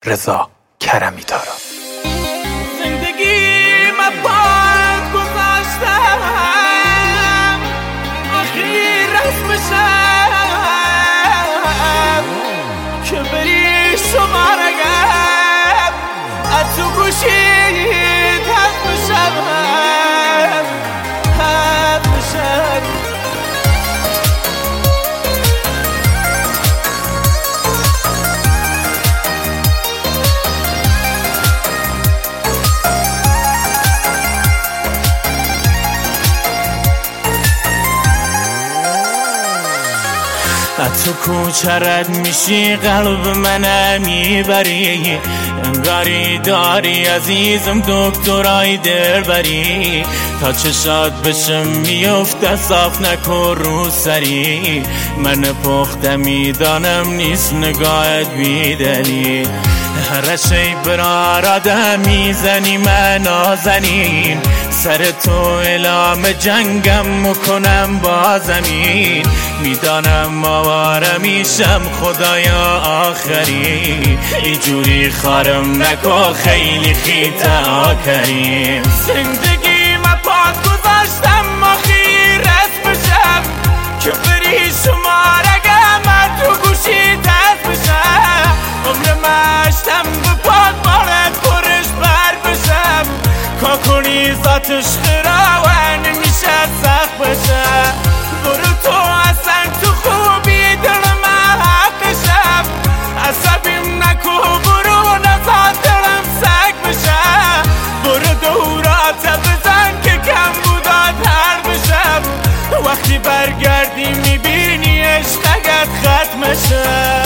رضا کرمی تارا. زندگی من باید گذاشتم آخری رسمشم که بری شما رگم از تو گوشید حد بشم تو کوچرت میشی قلب منم میبری انگاری داری عزیزم دکترای دلبری تا چشات بشم میفته صاف نکن رو سری من پخته میدانم نیست نگاهت بیدلی هر شی برار آدم میزنی من نازنین سر تو اعلام جنگم میکنم با زمین میدانم آواره میشم خدایا آخری اینجوری خارم نکن خیلی خیتا کریم زندگی من پاس گذاشتم آخری رس بشم که بری شما رگم تو گوشی دست بشم عمر مشتم به پاک بارت پرش بر بشم کا کنی ذاتش خراوه نمیشه سخت بشم برو تو اصلا تو خوبی دل من حقشم عصبیم نکو برو نزاد دلم سگ بشم برو دورات بزن که کم بودات هر بشم وقتی برگردی میبینی عشقت ختمشه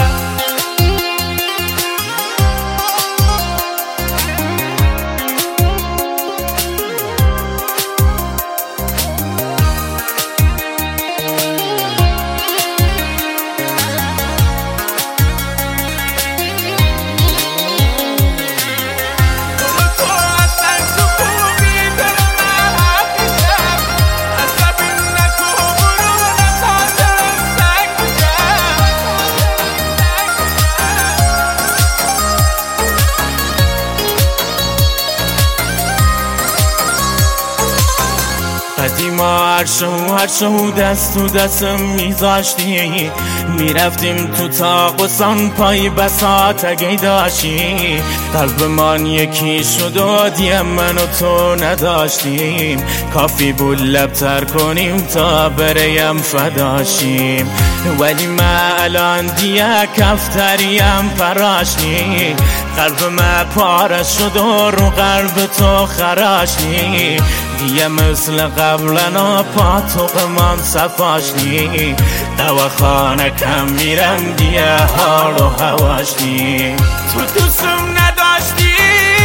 قدیما هر شو دست تو دستم میذاشتی میرفتیم تو تاق و سان پای بساط اگه داشتی قلب من یکی شد و دیم من و تو نداشتیم کافی بود لبتر کنیم تا بریم فداشیم ولی من الان دیگه کفتریم پراشنی قلب من پاره شد و رو قلب تو خراشنی دیگه مثل قبلنا پاتوق من صفاشنی دواخانه کم میرم دیگه حال و هواشنی تو دوستم نداشتی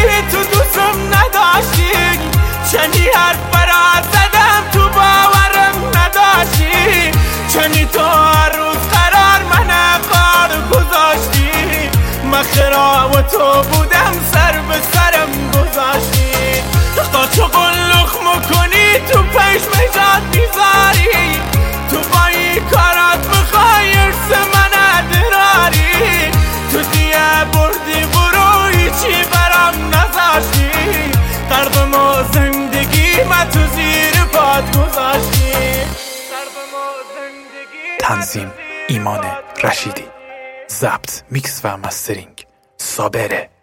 چنی حرف برات زدم تو باورم نداشتی چنی تو هر روز قرار من قار گذاشتی من خراب و تو بودم سر به سرم گذاشتی قاچو قلخ مکنی تو پیش میجاد میذاری تو با این کارات میخوای ارث من ادراری تو دیگه بردی برو هیچی برام نذاشتی قلبم و زندگی من تو زیر پات گذاشتی تنظیم ایمان رشیدی، ضبط میکس و مسترینگ صابره.